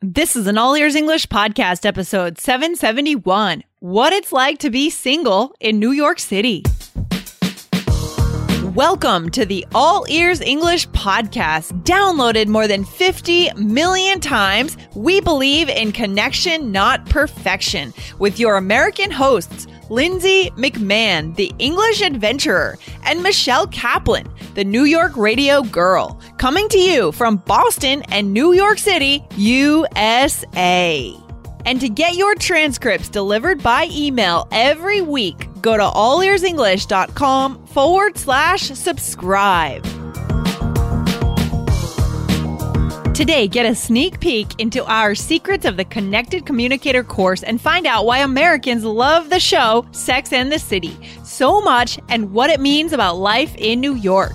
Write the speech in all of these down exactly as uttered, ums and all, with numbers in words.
This is an All Ears English podcast, episode seven seventy-one. What it's like to be single in New York City. Welcome to the All Ears English podcast. Downloaded more than fifty million times, we believe in connection, not perfection. With your American hosts, Lindsay McMahon, the English adventurer, and Michelle Kaplan, the New York radio girl, coming to you from Boston and New York City, U S A. And to get your transcripts delivered by email every week, go to allearsenglish.com forward slash subscribe. Today, get a sneak peek into our Secrets of the Connected Communicator course and find out why Americans love the show Sex and the City so much and what it means about life in New York.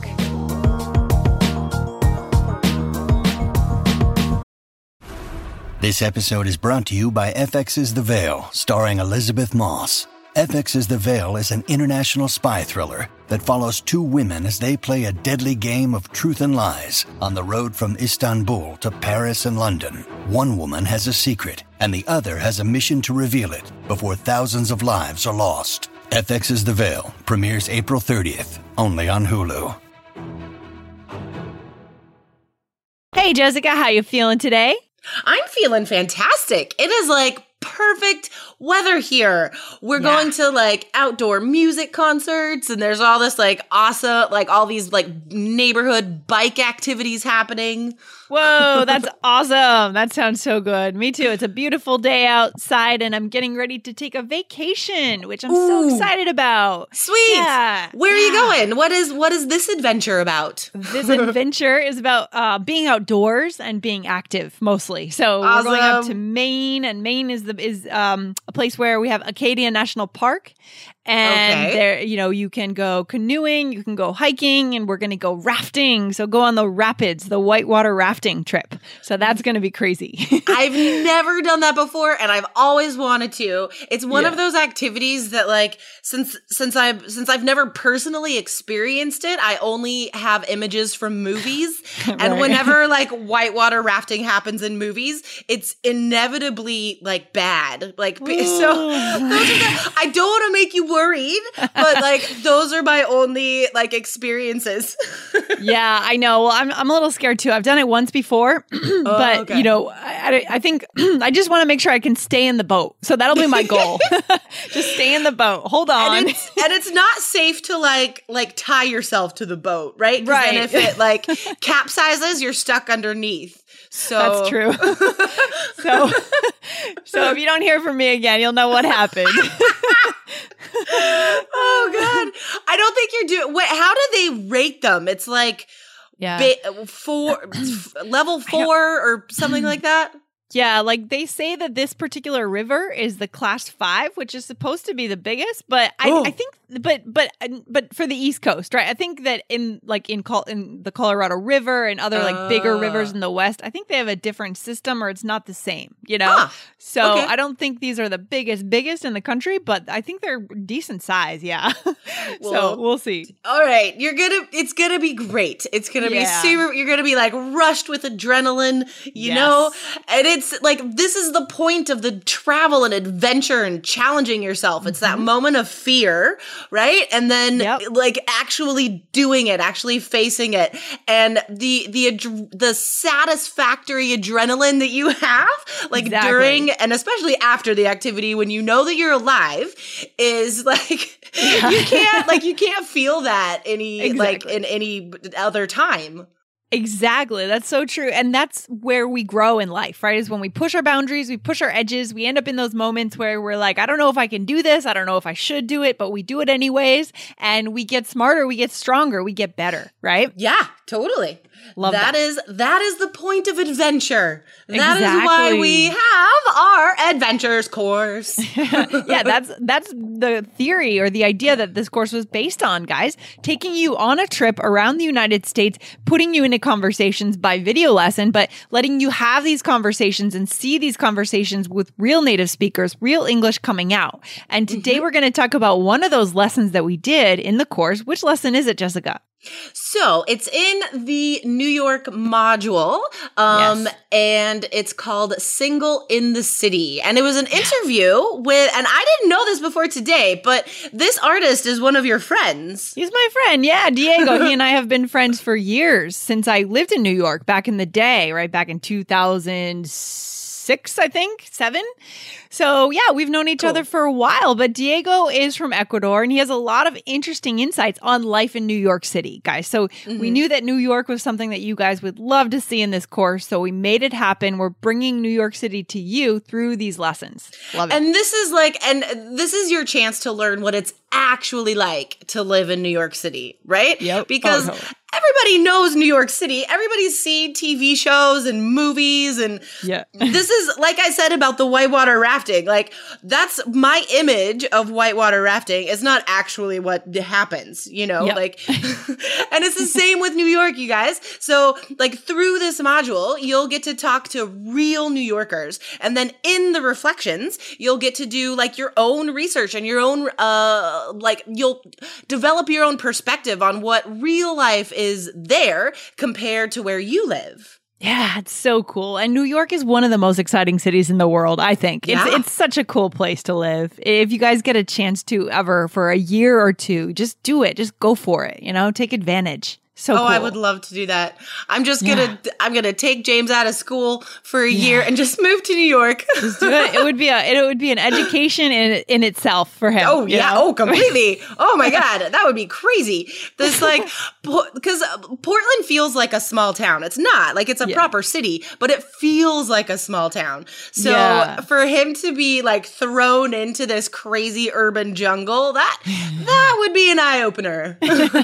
This episode is brought to you by F X's The Veil, starring Elizabeth Moss. F X's The Veil is an international spy thriller that follows two women as they play a deadly game of truth and lies on the road from Istanbul to Paris and London. One woman has a secret, and the other has a mission to reveal it before thousands of lives are lost. F X's The Veil premieres April thirtieth, only on Hulu. Hey, Jessica, how you feeling today? I'm feeling fantastic. It is like perfect weather here. We're yeah. going to like outdoor music concerts, and there's all this like awesome, like all these like neighborhood bike activities happening. Whoa, that's awesome. That sounds so good. Me too. It's a beautiful day outside, and I'm getting ready to take a vacation, which I'm Ooh, so excited about. Sweet. Yeah. Where are yeah. you going? What is what is this adventure about? This adventure is about uh, being outdoors and being active, mostly. So awesome. We're going up to Maine, and Maine is the is um, a place where we have Acadia National Park. And okay. there, you know, you can go canoeing, you can go hiking, and we're going to go rafting. So go on the rapids, the whitewater rafting trip. So that's going to be crazy. I've never done that before, and I've always wanted to. It's one yeah. of those activities that, like, since since I've since I've never personally experienced it, I only have images from movies. Right. And whenever like whitewater rafting happens in movies, it's inevitably like bad. Like Ooh. so, those are the, I don't want to make you worried, but like those are my only like experiences. Yeah, I know. Well, I'm I'm a little scared too. I've done it once before, oh, but okay. you know, I, I think I just want to make sure I can stay in the boat. So that'll be my goal. Just stay in the boat. Hold on. And it's, and it's not safe to like like tie yourself to the boat, right? 'Cause right. then if it like capsizes, you're stuck underneath. So that's true. so, so if you don't hear from me again, you'll know what happened. Oh God, I don't think you're doing. Wait, how do they rate them? It's like yeah, ba- four, level four or something like that. Yeah, like they say that this particular river is the class five, which is supposed to be the biggest, but I, I think, but but but for the East Coast, right? I think that in like in Col- in the Colorado River and other like uh. bigger rivers in the West, I think they have a different system, or it's not the same, you know. Huh. So okay. I don't think these are the biggest biggest in the country, but I think they're decent size. Yeah. Well, so we'll see. All right, you're gonna. It's gonna be great. It's gonna yeah. be super. You're gonna be like rushed with adrenaline, you yes. know, and it's like this is the point of the travel and adventure and challenging yourself. It's mm-hmm. that moment of fear, right? And then yep. like actually doing it, actually facing it, and the the ad- the satisfactory adrenaline that you have, like exactly. during and especially after the activity when you know that you're alive, is like yeah. you can't like you can't feel that any exactly. like in any other time. Exactly. That's so true. And that's where we grow in life, right? Is when we push our boundaries, we push our edges, we end up in those moments where we're like, I don't know if I can do this. I don't know if I should do it, but we do it anyways. And we get smarter, we get stronger, we get better, right? Yeah, totally. Love that. that. is that is the point of adventure. That exactly. is why we have our adventures course. Yeah, that's that's the theory or the idea that this course was based on, guys. Taking you on a trip around the United States, putting you into conversations by video lesson, but letting you have these conversations and see these conversations with real native speakers, real English coming out. And today mm-hmm. we're going to talk about one of those lessons that we did in the course. Which lesson is it, Jessica? So it's in the New York module, um, yes. and it's called Single in the City. And it was an interview with, and I didn't know this before today, but this artist is one of your friends. He's my friend. Yeah, Diego. He and I have been friends for years since I lived in New York back in the day, right back in two thousand six, I think, seven. So yeah, we've known each cool. other for a while, but Diego is from Ecuador and he has a lot of interesting insights on life in New York City, guys. So mm-hmm. we knew that New York was something that you guys would love to see in this course. So we made it happen. We're bringing New York City to you through these lessons. Love it. And this is like, and this is your chance to learn what it's actually like to live in New York City, right? Yep. Because oh, no. everybody knows New York City. Everybody's seen T V shows and movies. And yeah. this is, like I said about the whitewater rafting, like that's my image of whitewater rafting. It's not actually what happens, you know, yep. like, and it's the same with New York, you guys. So like through this module, you'll get to talk to real New Yorkers. And then in the reflections, you'll get to do like your own research and your own, uh, like you'll develop your own perspective on what real life is there compared to where you live. Yeah, it's so cool. And New York is one of the most exciting cities in the world, I think. Yeah. It's, it's such a cool place to live. If you guys get a chance to ever for a year or two, just do it. Just go for it, you know, take advantage. So oh, cool. I would love to do that. I'm just gonna yeah. I'm gonna take James out of school for a yeah. year and just move to New York. Just do it. It would be a it would be an education in in itself for him. Oh yeah. Know? Oh, completely. Oh my God, that would be crazy. This like because Portland feels like a small town. It's not like it's a yeah. proper city, but it feels like a small town. So yeah. for him to be like thrown into this crazy urban jungle, that that would be an eye opener.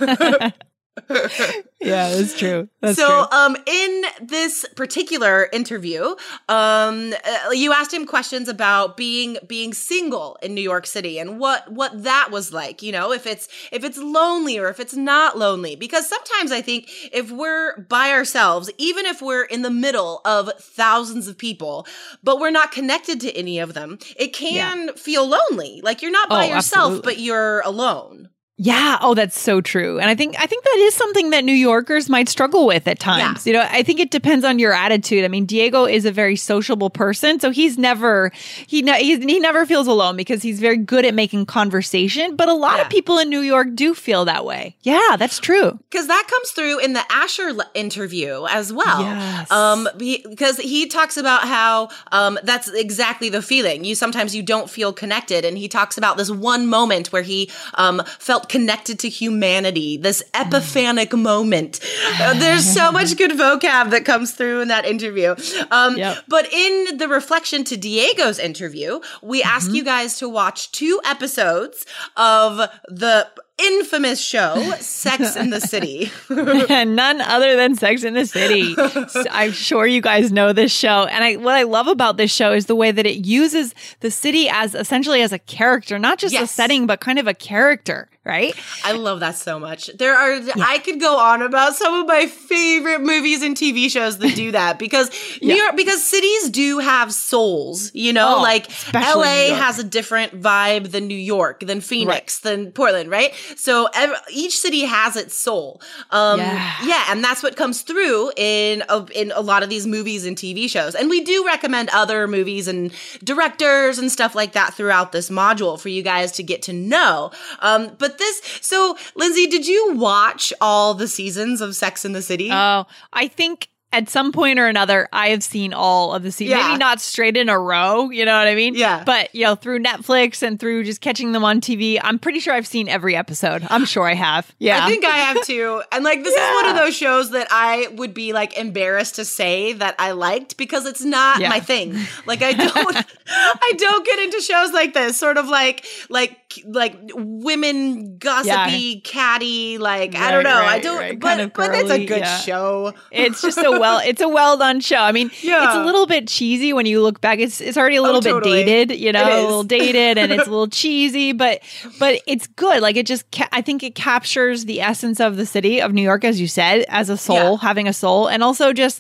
Yeah, that's true. That's so, true. um, in this particular interview, um, uh, you asked him questions about being being single in New York City and what what that was like. You know, if it's if it's lonely or if it's not lonely. Because sometimes I think if we're by ourselves, even if we're in the middle of thousands of people, but we're not connected to any of them, it can yeah. feel lonely. Like you're not by oh, yourself, absolutely. but you're alone. Yeah. Oh, that's so true. And I think I think that is something that New Yorkers might struggle with at times. Yeah. You know, I think it depends on your attitude. I mean, Diego is a very sociable person, so he's never he ne- he's, he never feels alone because he's very good at making conversation. But a lot yeah. of people in New York do feel that way. Yeah, that's true. Because that comes through in the Asher le- interview as well. Yes. Um, because he, he talks about how um, that's exactly the feeling. You sometimes you don't feel connected, and he talks about this one moment where he um, felt connected to humanity, this epiphanic mm. moment. Uh, there's so much good vocab that comes through in that interview. Um, yep. But in the reflection to Diego's interview, we mm-hmm. ask you guys to watch two episodes of the infamous show Sex in the City. None other than Sex in the City. So I'm sure you guys know this show. And I, what I love about this show is the way that it uses the city as essentially as a character, not just yes. a setting, but kind of a character. Right? I love that so much. There are, yeah. I could go on about some of my favorite movies and T V shows that do that because yeah. New York, because cities do have souls, you know, oh, like L A has a different vibe than New York, than Phoenix, right. than Portland, right? So every, each city has its soul. Um, yeah. yeah. And that's what comes through in a, in a lot of these movies and T V shows. And we do recommend other movies and directors and stuff like that throughout this module for you guys to get to know. Um, but this, so Lindsay, did you watch all the seasons of Sex in the City? Oh, I think at some point or another, I have seen all of the seasons. Yeah. Maybe not straight in a row, you know what I mean? Yeah. But, you know, through Netflix and through just catching them on T V, I'm pretty sure I've seen every episode. I'm sure I have. Yeah. I think I have too. And like, this yeah. is one of those shows that I would be like embarrassed to say that I liked because it's not yeah. my thing. Like, I don't, I don't get into shows like this, sort of like, like, like women gossipy, yeah. catty, like, right, I don't know. Right, I don't, right. but, kind of girly, but it's a good yeah. show. It's just a well, it's a well done show. I mean, yeah. it's a little bit cheesy when you look back. It's it's already a little oh, totally. bit dated, you know, a little dated, and it's a little cheesy, but but it's good. Like it just, ca- I think it captures the essence of the city of New York, as you said, as a soul, yeah. having a soul, and also just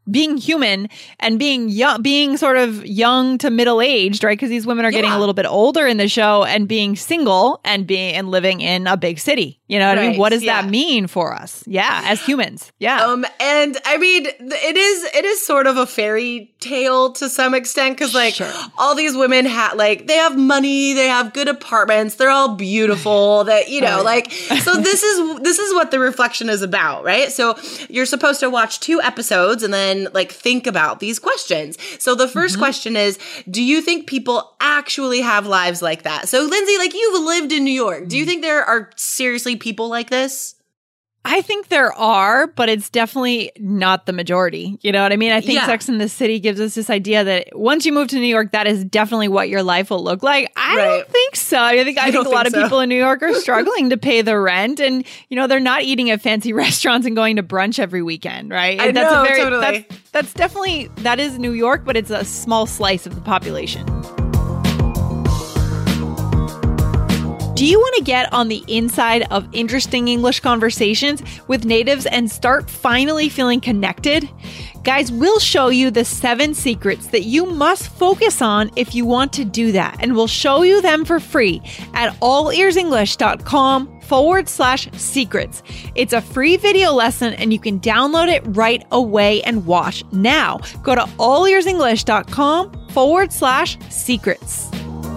being human and being young, being sort of young to middle aged, right? Because these women are yeah. getting a little bit older in the show, and being single and being and living in a big city. You know what right. I mean? What does yeah. that mean for us? Yeah, as humans. Yeah. Um, and I mean, it is it is sort of a fairy tale to some extent, because like sure. all these women have like they have money, they have good apartments, they're all beautiful. That you know, oh, like so this is this is what the reflection is about, right? So you're supposed to watch two episodes and then like think about these questions. So the first mm-hmm. question is, do you think people actually have lives like that? So Lindsay, like you've lived in New York. Do you think there are seriously people like this? I think there are, but it's definitely not the majority. You know what I mean? I think yeah. Sex and the City gives us this idea that once you move to New York, that is definitely what your life will look like. I right. don't think so. I think I, I think a lot think of so. people in New York are struggling to pay the rent, and you know they're not eating at fancy restaurants and going to brunch every weekend, right? I that's know, a very, totally. That's, that's definitely that is New York, but it's a small slice of the population. Do you want to get on the inside of interesting English conversations with natives and start finally feeling connected? Guys, we'll show you the seven secrets that you must focus on if you want to do that. And we'll show you them for free at allearsenglish.com forward slash secrets. It's a free video lesson and you can download it right away and watch now. Go to allearsenglish.com forward slash secrets.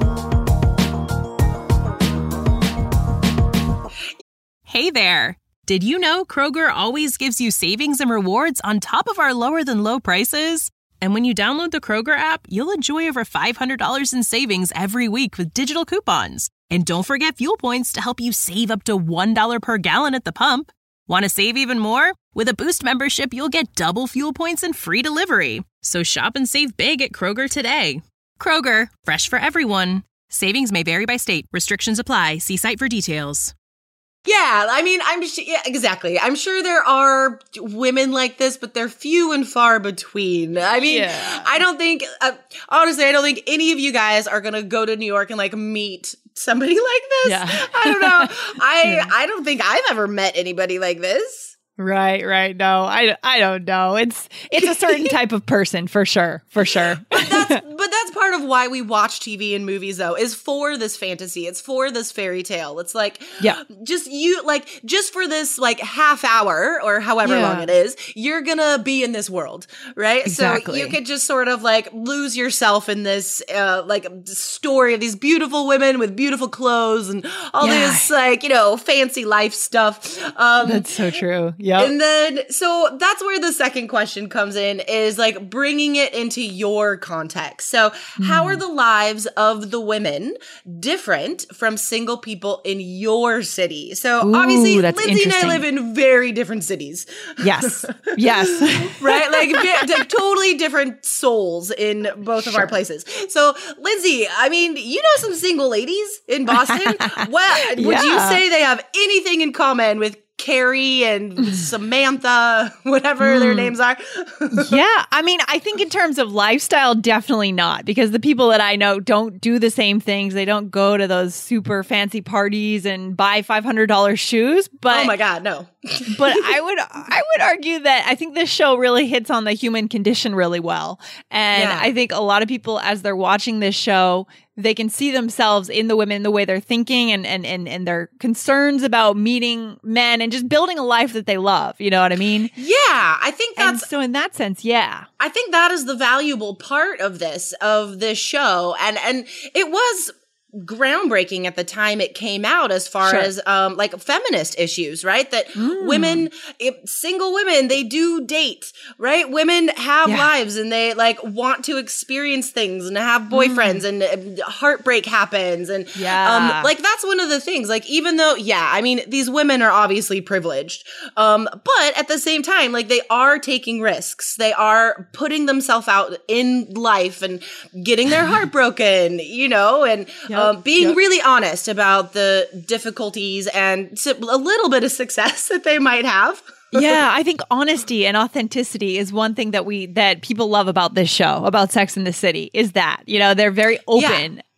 Hey there! Did you know Kroger always gives you savings and rewards on top of our lower than low prices? And when you download the Kroger app, you'll enjoy over five hundred dollars in savings every week with digital coupons. And don't forget fuel points to help you save up to one dollar per gallon at the pump. Want to save even more? With a Boost membership, you'll get double fuel points and free delivery. So shop and save big at Kroger today. Kroger, fresh for everyone. Savings may vary by state. Restrictions apply. See site for details. Yeah, I mean, I'm just, yeah, exactly. I'm sure there are women like this, but they're few and far between. I mean, yeah. I don't think, uh, honestly, I don't think any of you guys are going to go to New York and like meet somebody like this. Yeah. I don't know. I, yeah. I don't think I've ever met anybody like this. Right, right. No, I, I don't know. It's it's a certain type of person for sure, for sure. But that's but that's part of why we watch T V and movies, though, is for this fantasy. It's for this fairy tale. It's like, yeah, just you like just for this like half hour or however yeah. long it is, you're gonna be in this world, right? Exactly. So you could just sort of like lose yourself in this uh, like story of these beautiful women with beautiful clothes and all yeah. this like you know fancy life stuff. Um, that's so true. Yeah. And then, so that's where the second question comes in, is like bringing it into your context. So mm. how are the lives of the women different from single people in your city? So Ooh, obviously, Lindsay and I live in very different cities. Yes. Yes. Right? Like, like totally different souls in both of sure. our places. So Lindsay, I mean, you know some single ladies in Boston. Well, would yeah. you say they have anything in common with Carrie and Samantha, whatever mm. their names are? Yeah. I mean, I think in terms of lifestyle, definitely not, because the people that I know don't do the same things. They don't go to those super fancy parties and buy five hundred dollars shoes. But oh my God, no. But I would I would argue that I think this show really hits on the human condition really well. And yeah. I think a lot of people, as they're watching this show, they can see themselves in the women, the way they're thinking and, and, and, and their concerns about meeting men and just building a life that they love. You know what I mean? Yeah, I think that's... And so in that sense, yeah. I think that is the valuable part of this, of this show. And, and it was groundbreaking at the time it came out, as far sure. as um like feminist issues, right? That mm. women, if, single women, they do date, right? Women have yeah. lives and they like want to experience things and have boyfriends mm. and uh, heartbreak happens. And yeah. um like that's one of the things, like even though, yeah, I mean, these women are obviously privileged, um, but at the same time, like they are taking risks. They are putting themselves out in life and getting their heart broken, you know, and yep. Um, being yep. really honest about the difficulties and a little bit of success that they might have. Yeah, I think honesty and authenticity is one thing that we that people love about this show, about Sex and the City, is that, you know, they're very open. Yeah.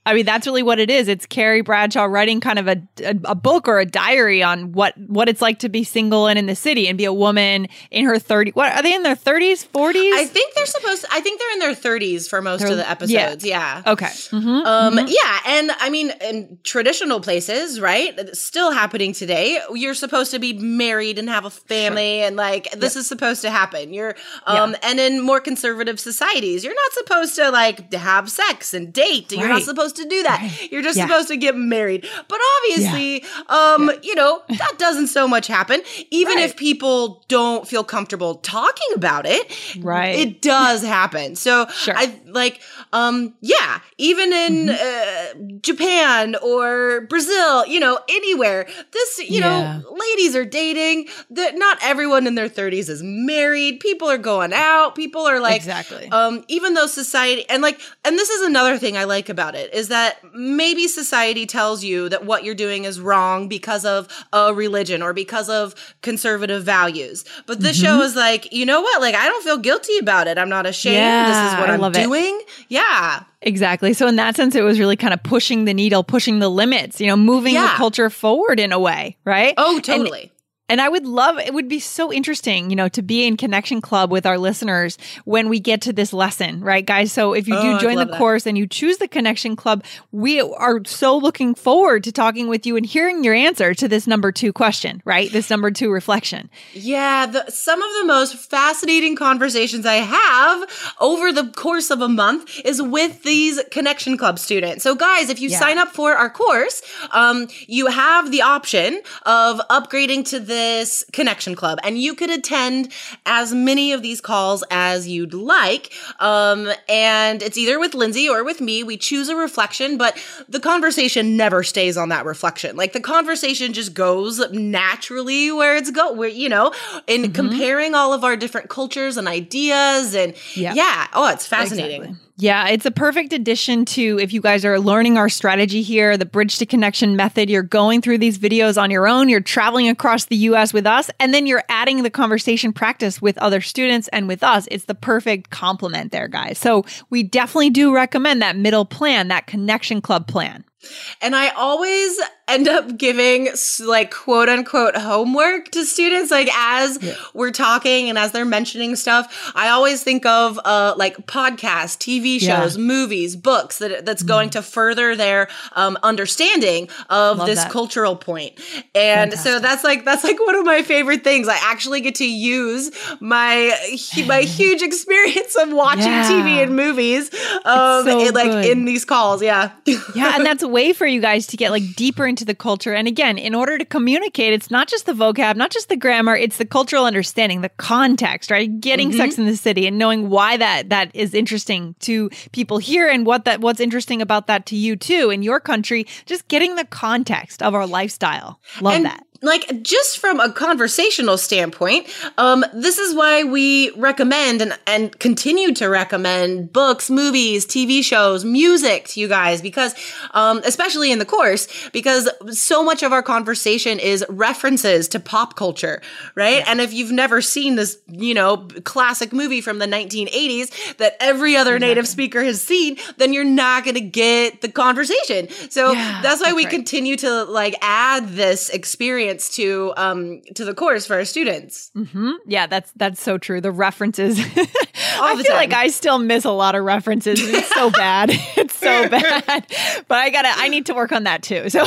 I mean, that's really what it is. It's Carrie Bradshaw writing kind of a, a, a book or a diary on what, what it's like to be single and in the city and be a woman in her thirties. What are they in their thirties, forties? I think they're supposed to, I think they're in their thirties for most they're, of the episodes. Yeah. yeah. Okay. Mm-hmm, um, mm-hmm. Yeah. And I mean, in traditional places, right? It's still happening today. You're supposed to be married and have a family sure. and like, this yep. is supposed to happen. You're, um, yeah. and in more conservative societies, you're not supposed to like have sex and date. Right. You're not supposed to do that. Right. You're just yeah. supposed to get married. But obviously, yeah. um, yeah. you know, that doesn't so much happen. Even right. if people don't feel comfortable talking about it, right. it does happen. So sure. I like, um, yeah, even in mm-hmm. uh, Japan or Brazil, you know, anywhere, this, you yeah. know, ladies are dating. That not everyone in their thirties is married. People are going out. People are like, exactly. Um, even though society and like, and this is another thing I like about it is that maybe society tells you that what you're doing is wrong because of a religion or because of conservative values. But this mm-hmm. show is like, you know what? Like, I don't feel guilty about it. I'm not ashamed. Yeah, this is what I I'm love doing. It. Yeah. Exactly. So in that sense, it was really kind of pushing the needle, pushing the limits, you know, moving yeah. the culture forward in a way, right? Oh, totally. And, And I would love, it would be so interesting, you know, to be in Connection Club with our listeners when we get to this lesson, right, guys? So if you do oh, join the that. course and you choose the Connection Club, we are so looking forward to talking with you and hearing your answer to this number two question, right? This number two reflection. Yeah, the, some of the most fascinating conversations I have over the course of a month is with these Connection Club students. So guys, if you yeah. sign up for our course, um, you have the option of upgrading to the this Connection Club, and you could attend as many of these calls as you'd like. Um, and it's either with Lindsay or with me. We choose a reflection, but the conversation never stays on that reflection. Like the conversation just goes naturally where it's go, where, you know, in mm-hmm. comparing all of our different cultures and ideas. And yep. yeah, oh, it's fascinating. Exactly. Yeah, it's a perfect addition to if you guys are learning our strategy here, the Bridge to Connection method. You're going through these videos on your own. You're traveling across the U S with us, and then you're adding the conversation practice with other students and with us. It's the perfect complement there, guys. So we definitely do recommend that middle plan, that Connection Club plan. And I always end up giving like quote unquote homework to students, like as yeah. we're talking and as they're mentioning stuff. I always think of uh, like podcasts, T V shows, yeah. movies, books that that's mm. going to further their um, understanding of Love this that. cultural point. And Fantastic. so that's like that's like one of my favorite things. I actually get to use my my huge experience of watching yeah. T V and movies, um, so in, like good. in these calls. Yeah, yeah, and that's a way for you guys to get like deeper into the culture. And again, in order to communicate, it's not just the vocab, not just the grammar, it's the cultural understanding, the context, right? Getting mm-hmm. Sex in the City and knowing why that that is interesting to people here and what that what's interesting about that to you too in your country. Just getting the context of our lifestyle. Love and- that. Like, just from a conversational standpoint, um, this is why we recommend and, and continue to recommend books, movies, T V shows, music to you guys, because, um, especially in the course, because so much of our conversation is references to pop culture, right? Yeah. And if you've never seen this, you know, classic movie from the nineteen eighties that every other exactly. native speaker has seen, then you're not going to get the conversation. So yeah, that's why that's we right. continue to, like, add this experience to um to the course for our students. Mm-hmm. Yeah, that's that's so true. The references. All I the feel time. like I still miss a lot of references. It's so bad. It's so bad. But I gotta. I need to work on that too. So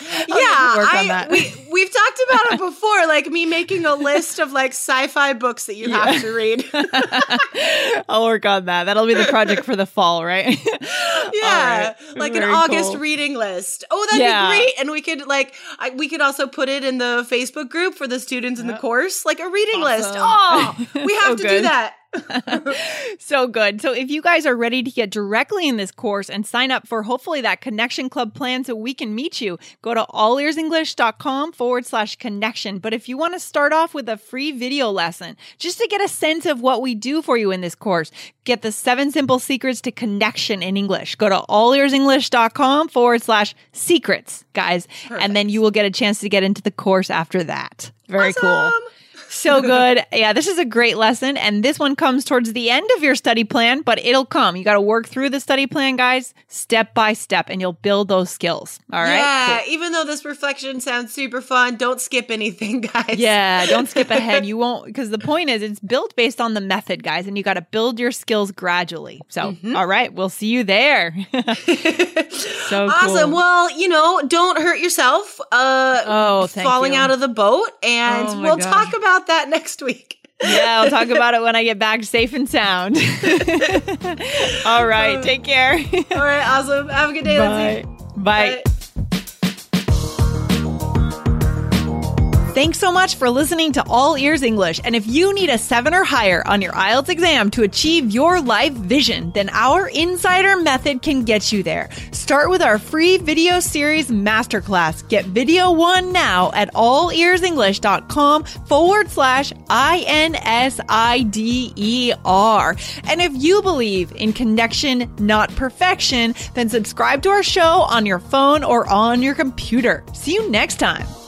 yeah, work I, on that. we we've talked about it before. Like me making a list of like sci-fi books that you yeah. have to read. I'll work on that. That'll be the project for the fall, right? Yeah, right. like Very an August cool. reading list. Oh, that'd yeah. be great. And we could like I, we could also put it in the Facebook group for the students in the course, like a reading awesome. list. Oh, we have so to good. do that. So good. So if you guys are ready to get directly in this course and sign up for hopefully that Connection Club plan so we can meet you, go to allearsenglish.com forward slash connection. But if you want to start off with a free video lesson, just to get a sense of what we do for you in this course, get the seven simple secrets to connection in English. Go to allearsenglish.com forward slash secrets, guys. Perfect. And then you will get a chance to get into the course after that. Very awesome. cool. So good. Yeah, this is a great lesson. And this one comes towards the end of your study plan, but it'll come. You got to work through the study plan, guys, step by step, and you'll build those skills. All right? Yeah, cool. Even though this reflection sounds super fun, don't skip anything, guys. Yeah, don't skip ahead. You won't, because the point is it's built based on the method, guys, and you got to build your skills gradually. So, mm-hmm. all right, we'll see you there. So awesome. Cool. Well, you know, don't hurt yourself uh, oh, thank falling you. out of the boat, and oh we'll God. talk about that next week. Yeah, I'll talk about it when I get back safe and sound. All right, uh, take care. All right, awesome. Have a good day, Bye. Lindsay. Bye. Bye. Thanks so much for listening to All Ears English. And if you need a seven or higher on your I E L T S exam to achieve your life vision, then our Insider Method can get you there. Start with our free video series masterclass. Get video one now at allearsenglish.com forward slash I N S I D E R. And if you believe in connection, not perfection, then subscribe to our show on your phone or on your computer. See you next time.